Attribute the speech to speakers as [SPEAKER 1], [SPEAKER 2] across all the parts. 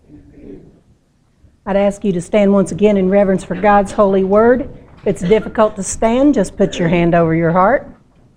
[SPEAKER 1] I'd ask you to stand once again in reverence for God's holy word. If it's difficult to stand, just put your hand over your heart.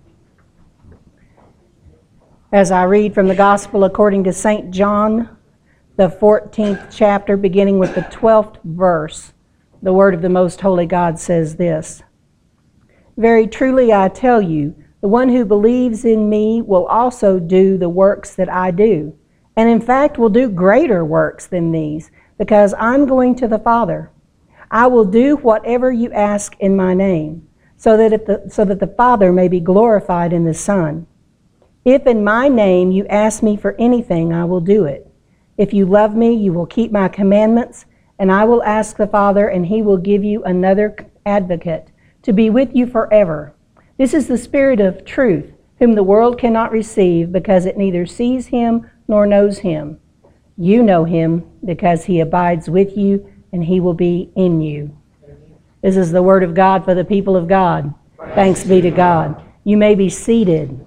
[SPEAKER 1] As I read from the Gospel according to St. John, the 14th chapter, beginning with the 12th verse, the word of the most holy God says this: "Very truly I tell you, the one who believes in me will also do the works that I do, and in fact will do greater works than these, because I'm going to the Father. I will do whatever you ask in my name, so that the Father may be glorified in the Son. If in my name you ask me for anything, I will do it. If you love me, you will keep my commandments, and I will ask the Father, and he will give you another advocate to be with you forever. This is the Spirit of truth, whom the world cannot receive, because it neither sees him nor knows him. You know him, because he abides with you, and he will be in you." This is the word of God for the people of God. Thanks be to God. You may be seated.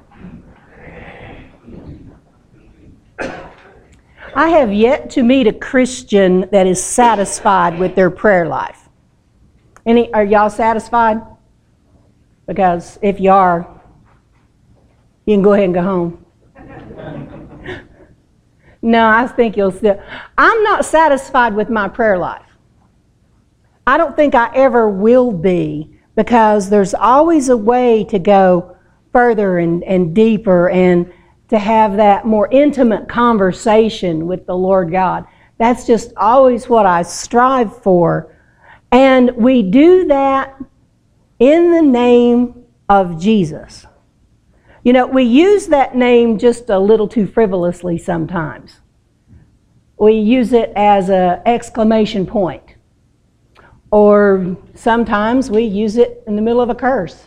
[SPEAKER 1] I have yet to meet a Christian that is satisfied with their prayer life. Are y'all satisfied? Because if you are, you can go ahead and go home. No, I think you'll still. I'm not satisfied with my prayer life. I don't think I ever will be, because there's always a way to go further and deeper and to have that more intimate conversation with the Lord God. That's just always what I strive for. And we do that in the name of Jesus. You know, we use that name just a little too frivolously sometimes. We use it as an exclamation point. Or sometimes we use it in the middle of a curse.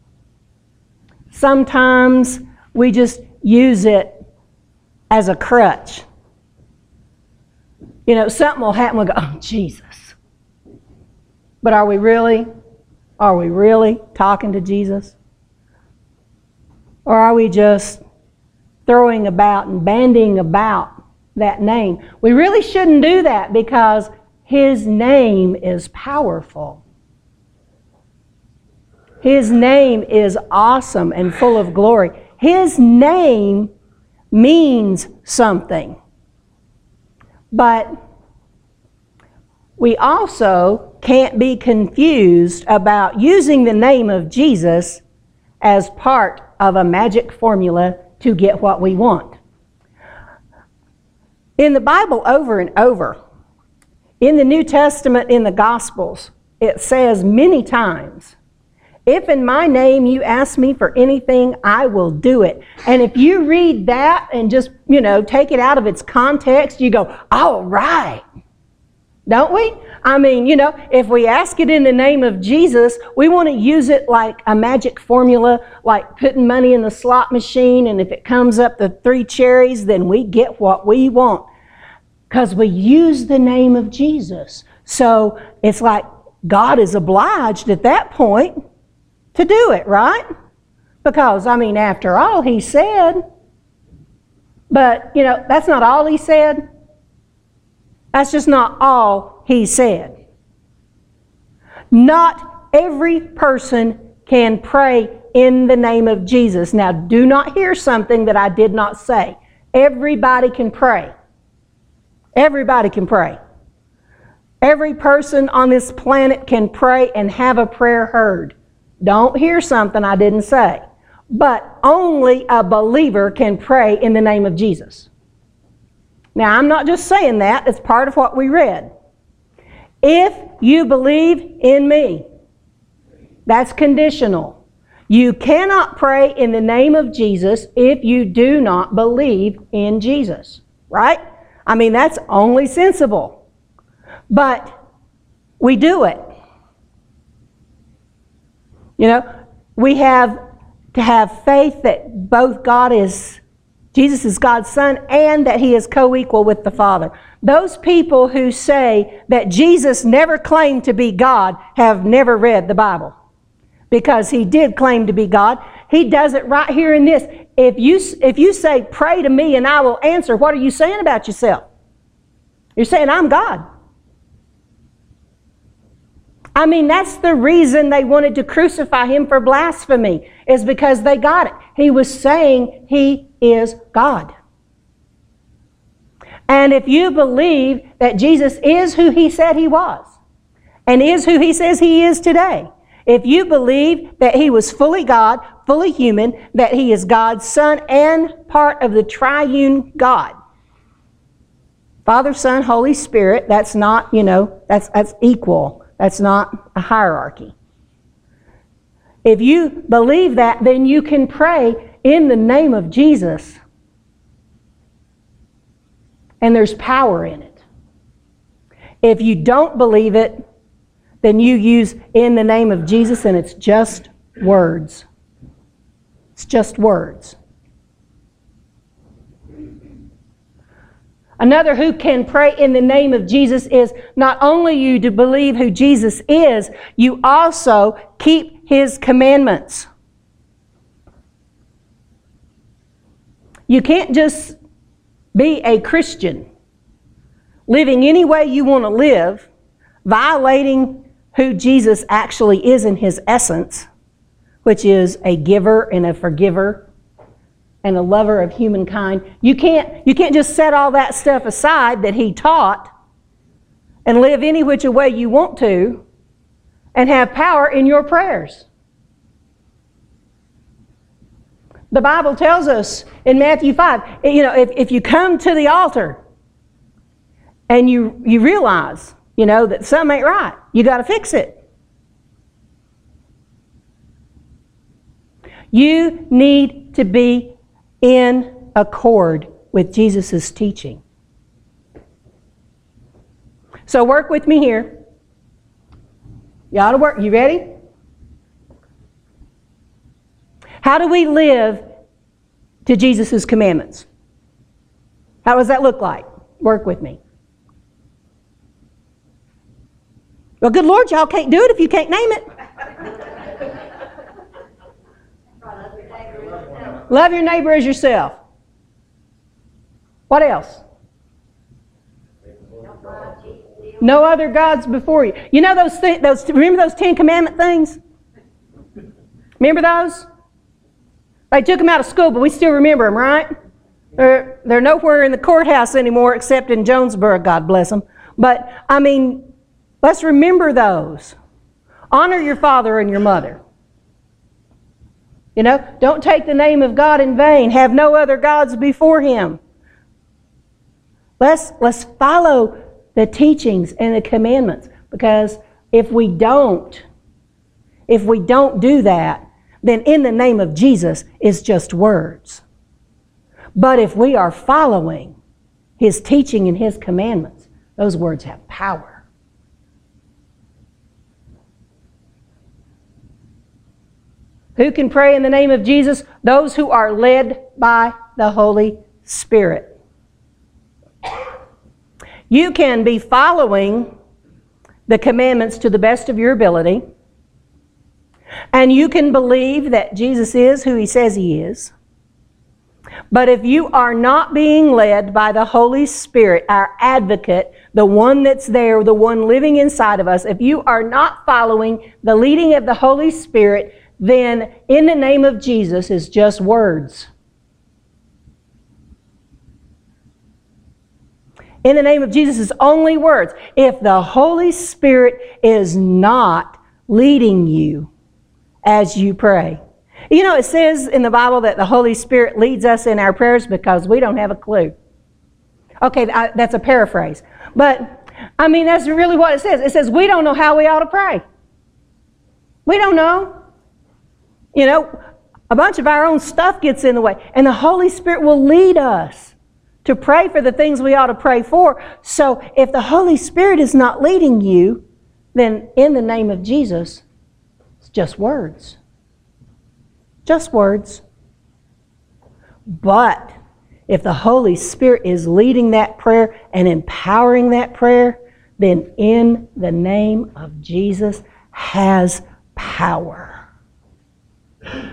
[SPEAKER 1] Sometimes we just use it as a crutch. You know, something will happen, we'll go, "Oh, Jesus." But are we really talking to Jesus? Or are we just throwing about and bandying about that name? We really shouldn't do that, because his name is powerful. His name is awesome and full of glory. His name means something. But we also can't be confused about using the name of Jesus as part of a magic formula to get what we want. In the Bible, over and over, in the New Testament, in the Gospels, it says many times, "If in my name you ask me for anything, I will do it." And if you read that and just, take it out of its context, you go, all right. Don't we? I mean, if we ask it in the name of Jesus, we want to use it like a magic formula, like putting money in the slot machine, and if it comes up the 3 cherries, then we get what we want. Because we use the name of Jesus. So it's like God is obliged at that point to do it, right? Because, after all, he said. But, that's not all he said. That's just not all he said. Not every person can pray in the name of Jesus. Now, do not hear something that I did not say. Everybody can pray. Everybody can pray. Every person on this planet can pray and have a prayer heard. Don't hear something I didn't say. But only a believer can pray in the name of Jesus. Now, I'm not just saying that. It's part of what we read. If you believe in me, that's conditional. You cannot pray in the name of Jesus if you do not believe in Jesus, right? That's only sensible. But we do it. We have to have faith that both Jesus is God's Son, and that he is co-equal with the Father. Those people who say that Jesus never claimed to be God have never read the Bible, because he did claim to be God. He does it right here in this. If you say, "Pray to me and I will answer," what are you saying about yourself? You're saying, I'm God. I mean, that's the reason they wanted to crucify him for blasphemy, is because they got it. He was saying he is God. And if you believe that Jesus is who he said he was, and is who he says he is today, if you believe that he was fully God, fully human, that he is God's Son and part of the triune God, Father, Son, Holy Spirit, that's not, that's equal. That's not a hierarchy. If you believe that, then you can pray in the name of Jesus. And there's power in it. If you don't believe it, then you use in the name of Jesus and it's just words. It's just words. Another who can pray in the name of Jesus is not only you to believe who Jesus is, you also keep his commandments. You can't just be a Christian, living any way you want to live, violating who Jesus actually is in his essence, which is a giver and a forgiver and a lover of humankind. You can't just set all that stuff aside that he taught and live any which way you want to and have power in your prayers. The Bible tells us in Matthew 5, if you come to the altar and you realize, that something ain't right, you got to fix it. You need to be in accord with Jesus' teaching. So work with me here. You ought to work. You ready? How do we live to Jesus' commandments? How does that look like? Work with me. Well, good Lord, y'all can't do it if you can't name it. Love your neighbor as yourself. What else? No other gods before you. You know remember those 10 commandment things? Remember those? They took them out of school, but we still remember them, right? They're nowhere in the courthouse anymore except in Jonesboro, God bless them. But, let's remember those. Honor your father and your mother. Don't take the name of God in vain. Have no other gods before him. Let's follow the teachings and the commandments, because if we don't do that, then in the name of Jesus is just words. But if we are following his teaching and his commandments, those words have power. Who can pray in the name of Jesus? Those who are led by the Holy Spirit. You can be following the commandments to the best of your ability, and you can believe that Jesus is who he says he is. But if you are not being led by the Holy Spirit, our advocate, the one that's there, the one living inside of us, if you are not following the leading of the Holy Spirit, then in the name of Jesus is just words. In the name of Jesus is only words. If the Holy Spirit is not leading you as you pray. It says in the Bible that the Holy Spirit leads us in our prayers because we don't have a clue. Okay, that's a paraphrase. But, that's really what it says. It says we don't know how we ought to pray. We don't know. A bunch of our own stuff gets in the way. And the Holy Spirit will lead us to pray for the things we ought to pray for. So if the Holy Spirit is not leading you, then in the name of Jesus, it's just words. Just words. But if the Holy Spirit is leading that prayer and empowering that prayer, then in the name of Jesus has power.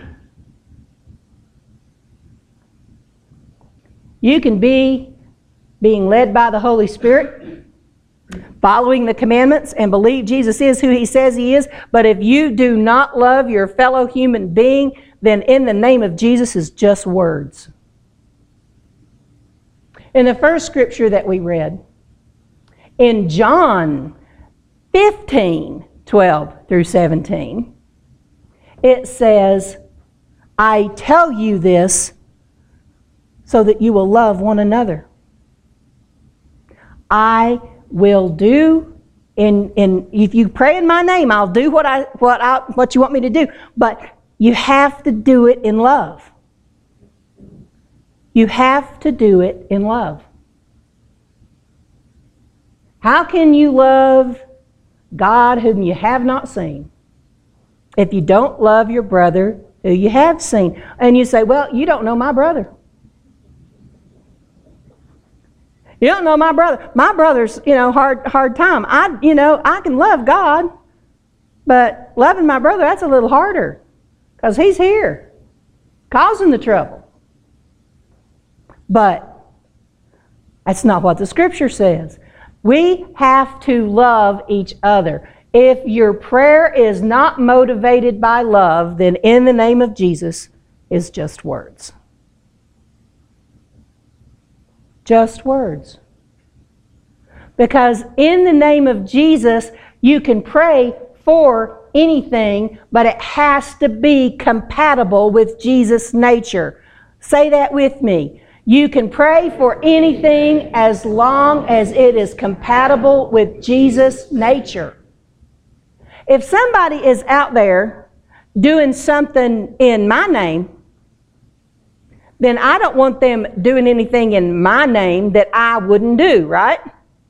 [SPEAKER 1] You can be being led by the Holy Spirit, following the commandments, and believe Jesus is who He says He is. But if you do not love your fellow human being, then in the name of Jesus is just words. In the first scripture that we read, in John 15:12-17, it says, I tell you this so that you will love one another. I will do if you pray in my name, I'll do what you want me to do. But you have to do it in love. You have to do it in love. How can you love God whom you have not seen if you don't love your brother who you have seen? And you say, well, you don't know my brother. You don't know my brother. My brother's, hard time. I can love God, but loving my brother, that's a little harder because he's here causing the trouble. But that's not what the scripture says. We have to love each other. If your prayer is not motivated by love, then in the name of Jesus is just words. Just words. Because in the name of Jesus, you can pray for anything, but it has to be compatible with Jesus' nature. Say that with me. You can pray for anything as long as it is compatible with Jesus' nature. If somebody is out there doing something in my name, then I don't want them doing anything in my name that I wouldn't do, right?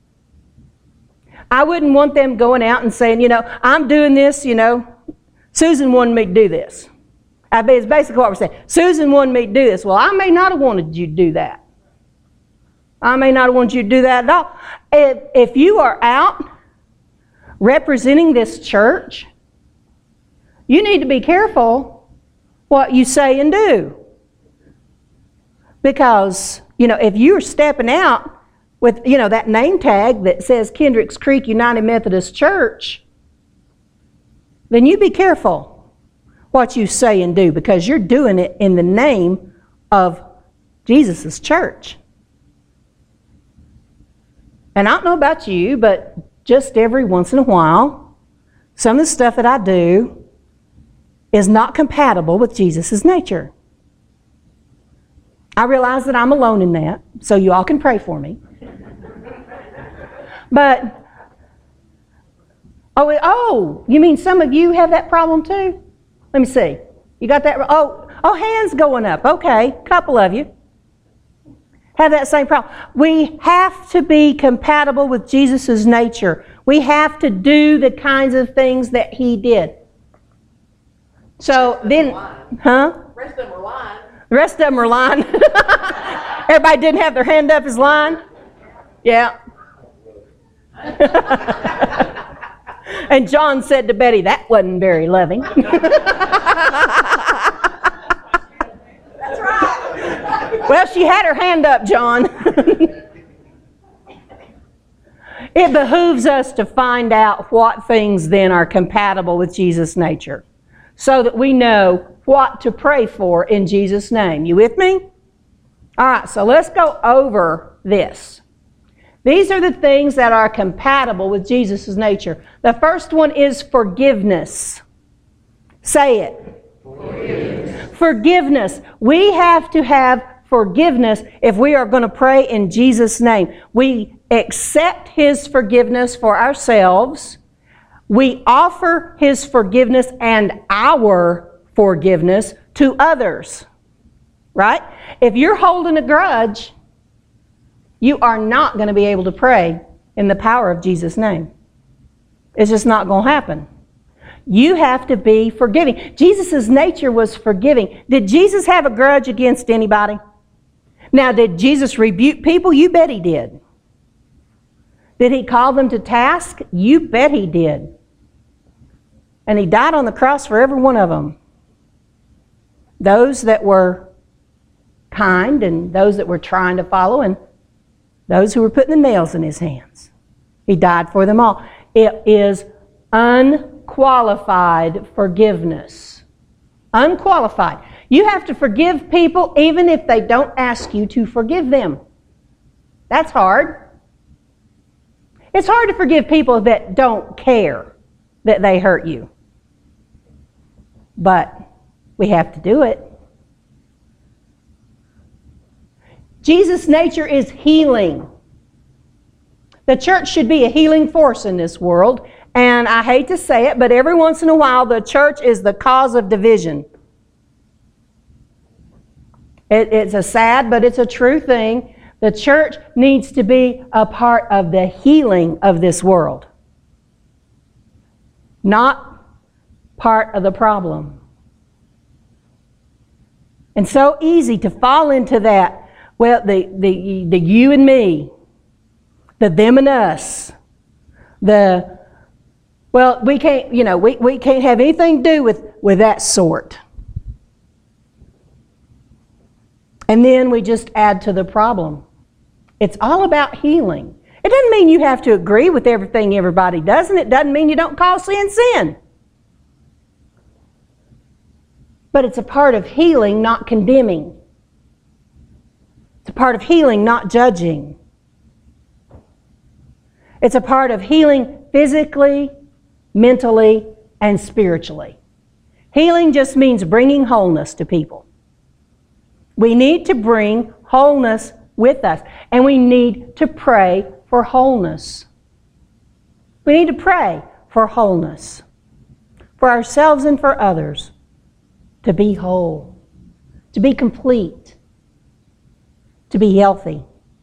[SPEAKER 1] I wouldn't want them going out and saying, I'm doing this, Susan wanted me to do this. It's basically what we're saying. Susan wanted me to do this. Well, I may not have wanted you to do that. I may not have wanted you to do that at all. If you are out representing this church, you need to be careful what you say and do. Because, if you're stepping out with, that name tag that says Kendricks Creek United Methodist Church, then you be careful what you say and do, because you're doing it in the name of Jesus' church. And I don't know about you, but just every once in a while, some of the stuff that I do is not compatible with Jesus' nature. I realize that I'm alone in that, so you all can pray for me. But, you mean some of you have that problem too? Let me see. You got that? Oh, hands going up. Okay, a couple of you have that same problem. We have to be compatible with Jesus' nature. We have to do the kinds of things that He did. So then,
[SPEAKER 2] The rest of them were lying.
[SPEAKER 1] The rest of them are lying. Everybody didn't have their hand up as lying? Yeah. And John said to Betty, that wasn't very loving.
[SPEAKER 2] That's right.
[SPEAKER 1] Well, she had her hand up, John. It behooves us to find out what things then are compatible with Jesus' nature, so that we know what to pray for in Jesus' name. You with me? All right, so let's go over this. These are the things that are compatible with Jesus' nature. The first one is forgiveness. Say it. Forgiveness. Forgiveness. We have to have forgiveness if we are going to pray in Jesus' name. We accept His forgiveness for ourselves. We offer His forgiveness and our forgiveness to others. Right? If you're holding a grudge, you are not going to be able to pray in the power of Jesus' name. It's just not going to happen. You have to be forgiving. Jesus' nature was forgiving. Did Jesus have a grudge against anybody? Now, did Jesus rebuke people? You bet He did. Did He call them to task? You bet He did. And He died on the cross for every one of them. Those that were kind and those that were trying to follow, and those who were putting the nails in his hands. He died for them all. It is unqualified forgiveness. Unqualified. You have to forgive people even if they don't ask you to forgive them. That's hard. It's hard to forgive people that don't care that they hurt you. But we have to do it. Jesus' nature is healing. The church should be a healing force in this world. And I hate to say it, but every once in a while the church is the cause of division. It's a sad, but it's a true thing. The church needs to be a part of the healing of this world, not part of the problem. And so easy to fall into that. Well, the you and me, the them and us, we can't, we can't have anything to do with that sort. And then we just add to the problem. It's all about healing. It doesn't mean you have to agree with everything everybody does, and it doesn't mean you don't call sin sin. But it's a part of healing, not condemning. It's a part of healing, not judging. It's a part of healing physically, mentally, and spiritually. Healing just means bringing wholeness to people. We need to bring wholeness with us, and we need to pray for wholeness. We need to pray for wholeness, for ourselves and for others, to be whole, to be complete, to be healthy.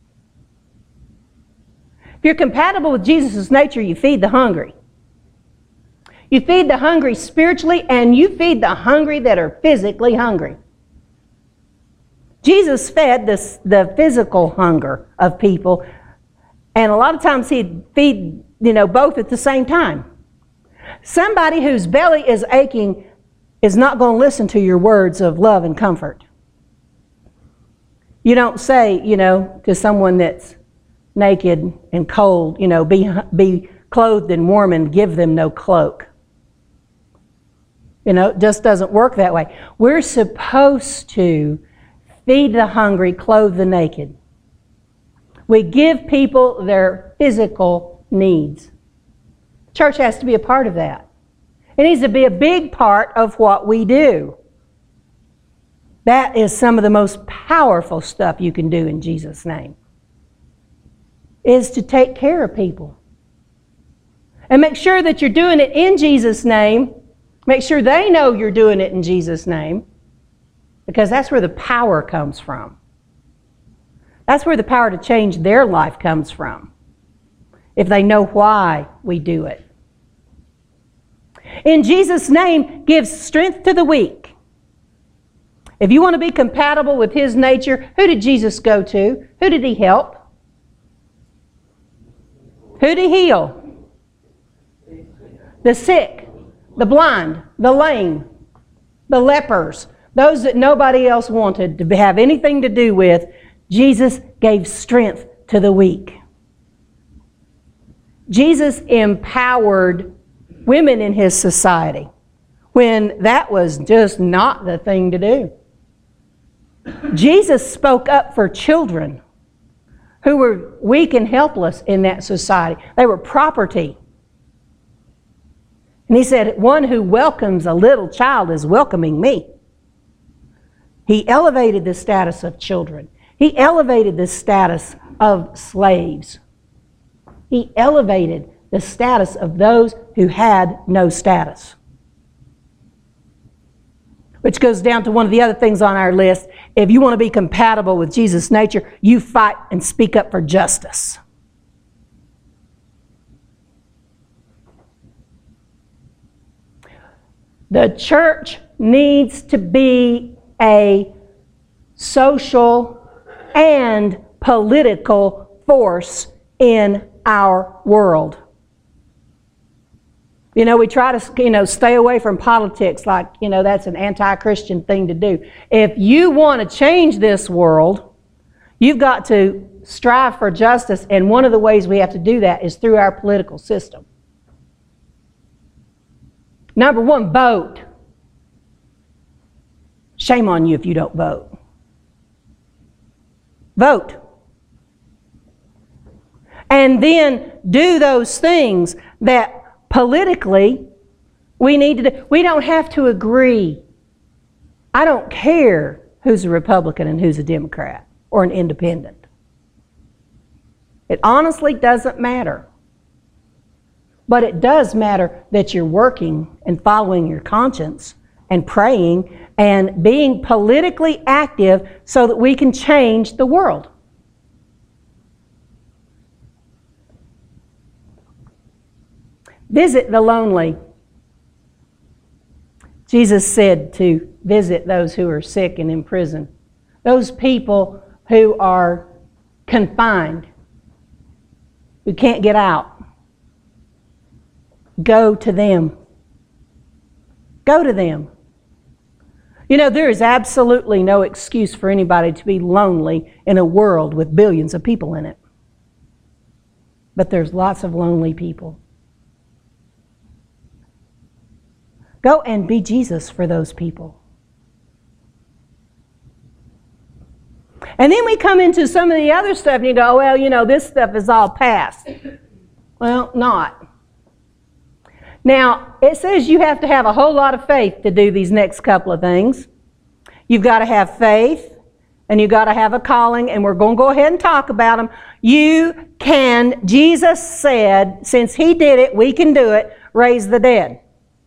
[SPEAKER 1] If you're compatible with Jesus' nature, you feed the hungry. You feed the hungry spiritually, and you feed the hungry that are physically hungry. Jesus fed the physical hunger of people, and a lot of times he'd feed, both at the same time. Somebody whose belly is aching is not going to listen to your words of love and comfort. You don't say, to someone that's naked and cold, be clothed and warm and give them no cloak. It just doesn't work that way. We're supposed to feed the hungry, clothe the naked. We give people their physical needs. Church has to be a part of that. It needs to be a big part of what we do. That is some of the most powerful stuff you can do in Jesus' name, is to take care of people. And make sure that you're doing it in Jesus' name. Make sure they know you're doing it in Jesus' name. Because that's where the power comes from. That's where the power to change their life comes from. If they know why we do it. In Jesus' name, gives strength to the weak. If you want to be compatible with His nature, who did Jesus go to? Who did He help? Who did He heal? The sick, the blind, the lame, the lepers. Those that nobody else wanted to have anything to do with. Jesus gave strength to the weak. Jesus empowered women in His society when that was just not the thing to do. Jesus spoke up for children who were weak and helpless in that society. They were property. And He said, one who welcomes a little child is welcoming me. He elevated the status of children. He elevated the status of slaves. He elevated the status of those who had no status. Which goes down to one of the other things on our list. If you want to be compatible with Jesus' nature, you fight and speak up for justice. The church needs to be a social and political force in our world. We try to, stay away from politics like, that's an anti-Christian thing to do. If you want to change this world, you've got to strive for justice, and one of the ways we have to do that is through our political system. Number one, vote. Shame on you if you don't vote. Vote. And then do those things that politically we need to do. We don't have to agree. I don't care who's a Republican and who's a Democrat or an independent. It honestly doesn't matter. But it does matter that you're working and following your conscience and praying and being politically active so that we can change the world. Visit the lonely. Jesus said to visit those who are sick and in prison, those people who are confined, who can't get out. Go to them. Go to them. You know, there is absolutely no excuse for anybody to be lonely in a world with billions of people in it. But there's lots of lonely people. Go and be Jesus for those people. And then we come into some of the other stuff and you go, well, you know, this stuff is all past. Well, not. Now, it says you have to have a whole lot of faith to do these next couple of things. You've got to have faith, and you've got to have a calling, and we're going to go ahead and talk about them. You can, Jesus said, since He did it, we can do it, raise the dead.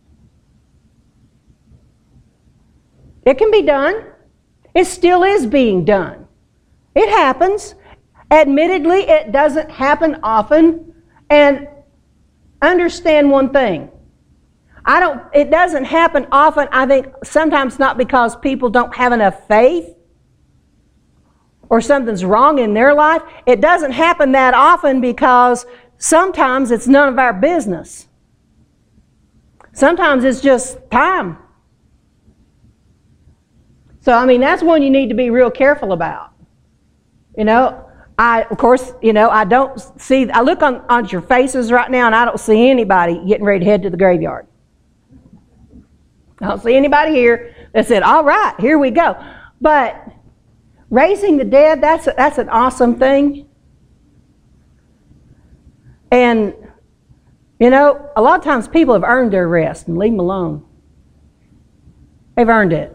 [SPEAKER 1] It can be done. It still is being done. It happens. Admittedly, it doesn't happen often, and understand one thing. It doesn't happen often, I think, sometimes not because people don't have enough faith or something's wrong in their life. It doesn't happen that often because sometimes it's none of our business. Sometimes it's just time. So, I mean, that's one you need to be real careful about. You know, I look on your faces right now and I don't see anybody getting ready to head to the graveyard. I don't see anybody here that said, all right, here we go. But raising the dead, that's an awesome thing. And, you know, a lot of times people have earned their rest and leave them alone. They've earned it.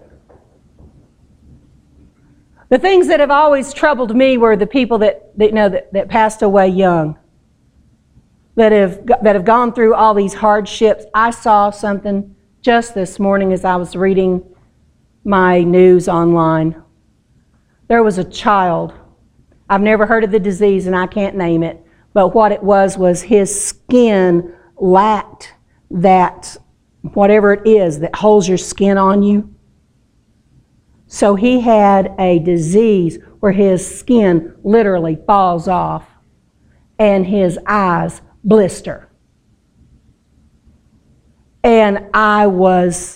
[SPEAKER 1] The things that have always troubled me were the people that passed away young, that have gone through all these hardships. I saw something just this morning as I was reading my news online. There was a child. I've never heard of the disease and I can't name it, but what it was his skin lacked that, whatever it is that holds your skin on you. So he had a disease where his skin literally falls off and his eyes blister. And I was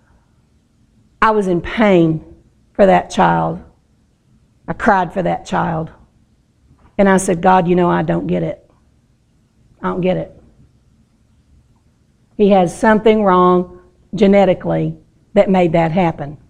[SPEAKER 1] in pain for that child. I cried for that child. And I said, God, you know, I don't get it. I don't get it. He has something wrong genetically that made that happen.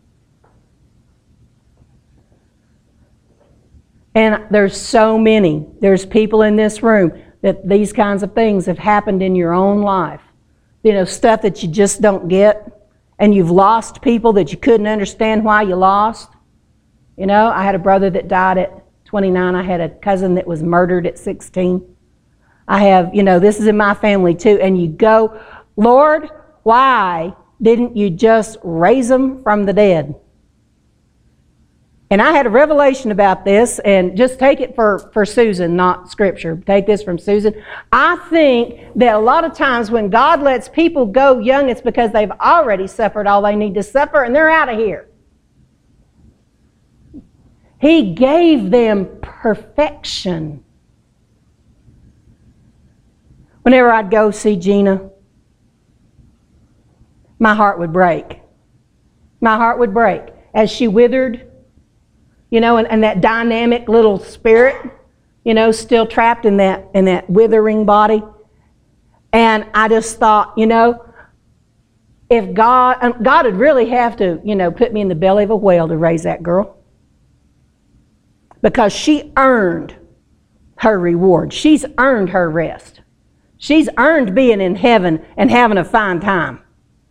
[SPEAKER 1] And there's so many. There's people in this room that these kinds of things have happened in your own life. You know, stuff that you just don't get. And you've lost people that you couldn't understand why you lost. You know, I had a brother that died at 29. I had a cousin that was murdered at 16. I have, you know, this is in my family too. And you go, Lord, why didn't you just raise them from the dead? And I had a revelation about this, and just take it for Susan, not Scripture. Take this from Susan. I think that a lot of times when God lets people go young, it's because they've already suffered all they need to suffer, and they're out of here. He gave them perfection. Whenever I'd go see Gina, my heart would break. My heart would break as she withered. You know, and that dynamic little spirit still trapped in that withering body. And I just thought, if God would really have to, put me in the belly of a whale to raise that girl. Because she earned her reward. She's earned her rest. She's earned being in heaven and having a fine time.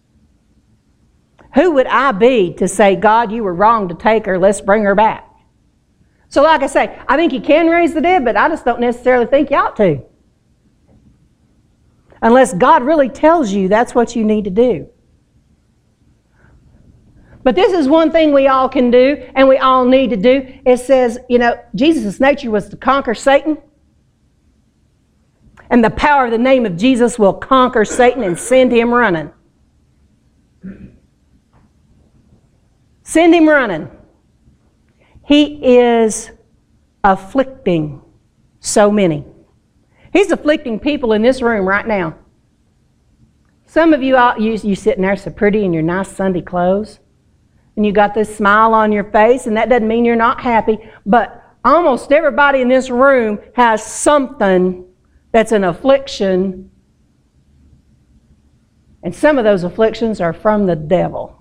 [SPEAKER 1] Who would I be to say, God, you were wrong to take her, let's bring her back? So like I say, I think you can raise the dead, but I just don't necessarily think you ought to. Unless God really tells you that's what you need to do. But this is one thing we all can do and we all need to do. It says, Jesus' nature was to conquer Satan. And the power of the name of Jesus will conquer Satan and send him running. Send him running. He is afflicting so many. He's afflicting people in this room right now. Some of you, you sitting there so pretty in your nice Sunday clothes. And you got this smile on your face, and that doesn't mean you're not happy. But almost everybody in this room has something that's an affliction. And some of those afflictions are from the devil.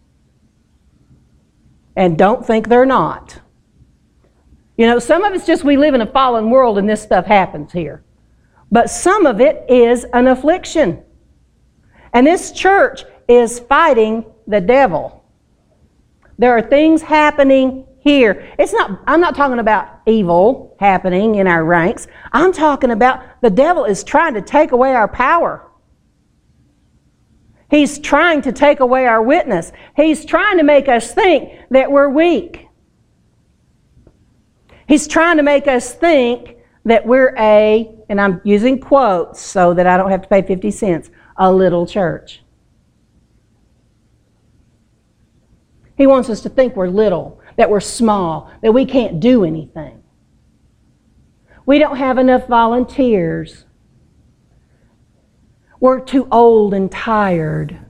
[SPEAKER 1] And don't think they're not. Some of it's just we live in a fallen world and this stuff happens here. But some of it is an affliction. And this church is fighting the devil. There are things happening here. I'm not talking about evil happening in our ranks. I'm talking about the devil is trying to take away our power. He's trying to take away our witness. He's trying to make us think that we're weak. He's trying to make us think that we're and I'm using quotes so that I don't have to pay 50 cents, a little church. He wants us to think we're little, that we're small, that we can't do anything. We don't have enough volunteers. We're too old and tired.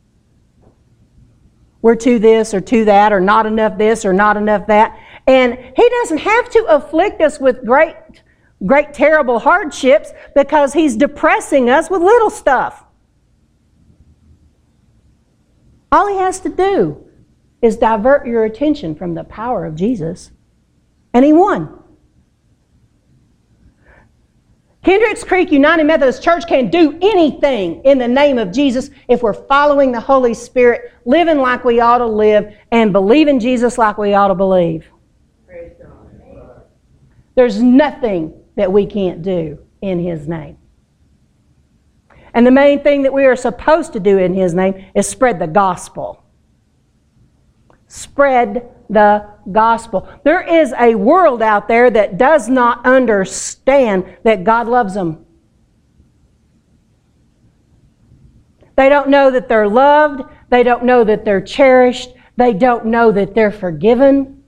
[SPEAKER 1] We're too this or too that, or not enough this or not enough that. And He doesn't have to afflict us with great, terrible hardships because He's depressing us with little stuff. All He has to do is divert your attention from the power of Jesus, and He won. Kendricks Creek United Methodist Church can't do anything in the name of Jesus if we're following the Holy Spirit, living like we ought to live, and believing Jesus like we ought to believe.
[SPEAKER 2] Praise God.
[SPEAKER 1] There's nothing that we can't do in His name. And the main thing that we are supposed to do in His name is spread the gospel. Spread the gospel. There is a world out there that does not understand that God loves them. They don't know that they're loved. They don't know that they're cherished. They don't know that they're forgiven.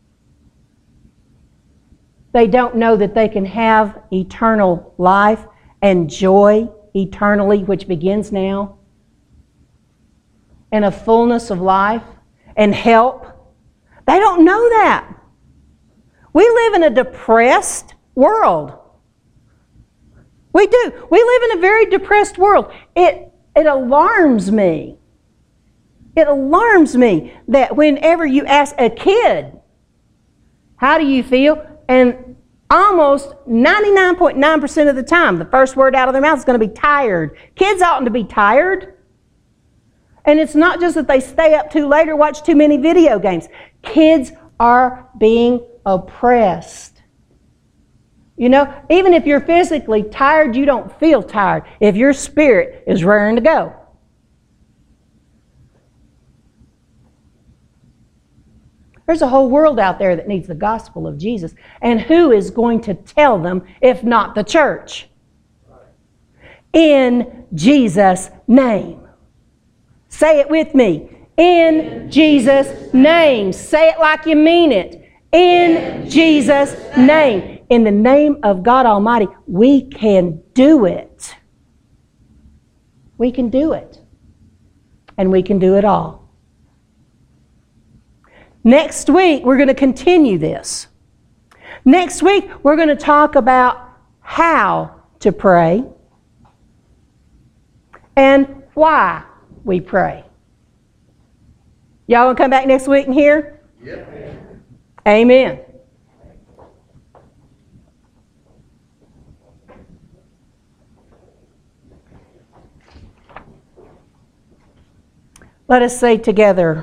[SPEAKER 1] They don't know that they can have eternal life and joy eternally, which begins now, and a fullness of life and help. They don't know that. We live in a depressed world. We do. We live in a very depressed world. It alarms me. It alarms me that whenever you ask a kid, how do you feel? And almost 99.9% of the time, the first word out of their mouth is going to be tired. Kids oughtn't to be tired. And it's not just that they stay up too late or watch too many video games. Kids are being oppressed. Even if you're physically tired, you don't feel tired if your spirit is raring to go. There's a whole world out there that needs the gospel of Jesus. And who is going to tell them if not the church? In Jesus' name. Say it with me. In Jesus' name. Say it like you mean it. In Jesus' name. In the name of God Almighty, we can do it. We can do it. And we can do it all. Next week, we're going to continue this. Next week, we're going to talk about how to pray and why we pray. Y'all want to come back next week and hear?
[SPEAKER 3] Yep.
[SPEAKER 1] Amen. Let us say together,